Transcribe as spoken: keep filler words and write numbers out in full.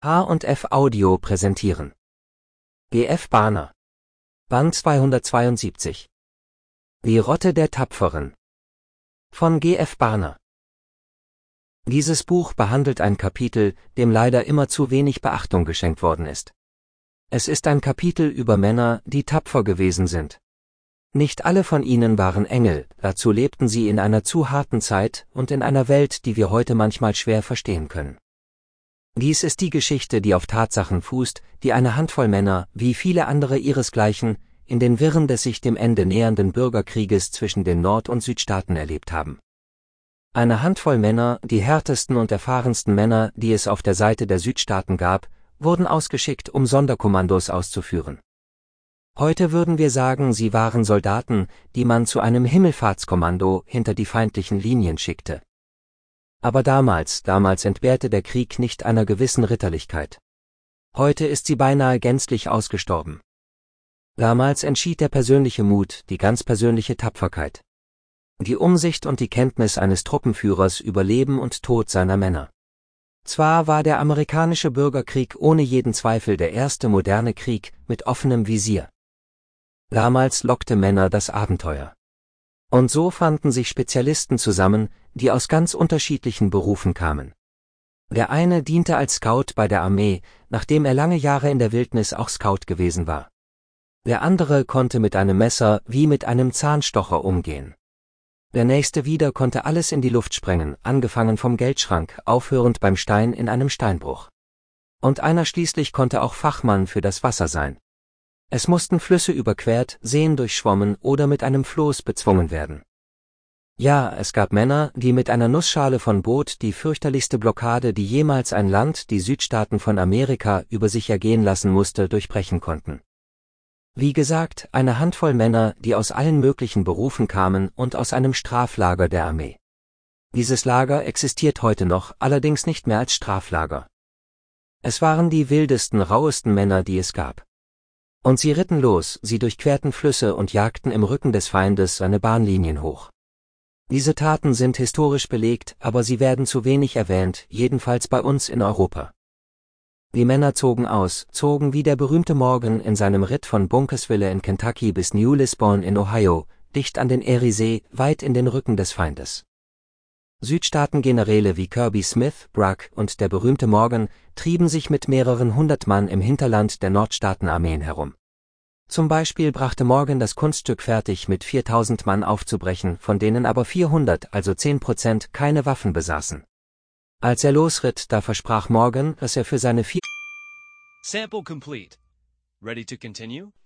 H und F Audio präsentieren. G F Barner. Band zweihundertzweiundsiebzig. Die Rotte der Tapferen. Von G F Barner. Dieses Buch behandelt ein Kapitel, dem leider immer zu wenig Beachtung geschenkt worden ist. Es ist ein Kapitel über Männer, die tapfer gewesen sind. Nicht alle von ihnen waren Engel, dazu lebten sie in einer zu harten Zeit und in einer Welt, die wir heute manchmal schwer verstehen können. Dies ist die Geschichte, die auf Tatsachen fußt, die eine Handvoll Männer, wie viele andere ihresgleichen, in den Wirren des sich dem Ende nähernden Bürgerkrieges zwischen den Nord- und Südstaaten erlebt haben. Eine Handvoll Männer, die härtesten und erfahrensten Männer, die es auf der Seite der Südstaaten gab, wurden ausgeschickt, um Sonderkommandos auszuführen. Heute würden wir sagen, sie waren Soldaten, die man zu einem Himmelfahrtskommando hinter die feindlichen Linien schickte. Aber damals, damals entbehrte der Krieg nicht einer gewissen Ritterlichkeit. Heute ist sie beinahe gänzlich ausgestorben. Damals entschied der persönliche Mut, die ganz persönliche Tapferkeit. Die Umsicht und die Kenntnis eines Truppenführers über Leben und Tod seiner Männer. Zwar war der amerikanische Bürgerkrieg ohne jeden Zweifel der erste moderne Krieg mit offenem Visier. Damals lockte Männer das Abenteuer. Und so fanden sich Spezialisten zusammen, die aus ganz unterschiedlichen Berufen kamen. Der eine diente als Scout bei der Armee, nachdem er lange Jahre in der Wildnis auch Scout gewesen war. Der andere konnte mit einem Messer wie mit einem Zahnstocher umgehen. Der nächste wieder konnte alles in die Luft sprengen, angefangen vom Geldschrank, aufhörend beim Stein in einem Steinbruch. Und einer schließlich konnte auch Fachmann für das Wasser sein. Es mussten Flüsse überquert, Seen durchschwommen oder mit einem Floß bezwungen werden. Ja, es gab Männer, die mit einer Nussschale von Boot die fürchterlichste Blockade, die jemals ein Land, die Südstaaten von Amerika, über sich ergehen lassen musste, durchbrechen konnten. Wie gesagt, eine Handvoll Männer, die aus allen möglichen Berufen kamen und aus einem Straflager der Armee. Dieses Lager existiert heute noch, allerdings nicht mehr als Straflager. Es waren die wildesten, rauesten Männer, die es gab. Und sie ritten los, sie durchquerten Flüsse und jagten im Rücken des Feindes seine Bahnlinien hoch. Diese Taten sind historisch belegt, aber sie werden zu wenig erwähnt, jedenfalls bei uns in Europa. Die Männer zogen aus, zogen wie der berühmte Morgan in seinem Ritt von Bunkersville in Kentucky bis New Lisbon in Ohio, dicht an den Eriesee, weit in den Rücken des Feindes. Südstaaten-Generäle wie Kirby Smith, Bragg und der berühmte Morgan trieben sich mit mehreren hundert Mann im Hinterland der Nordstaatenarmeen herum. Zum Beispiel brachte Morgan das Kunststück fertig, mit viertausend Mann aufzubrechen, von denen aber vierhundert, also zehn Prozent, keine Waffen besaßen. Als er losritt, da versprach Morgan, dass er für seine vier Sample complete. Ready to continue?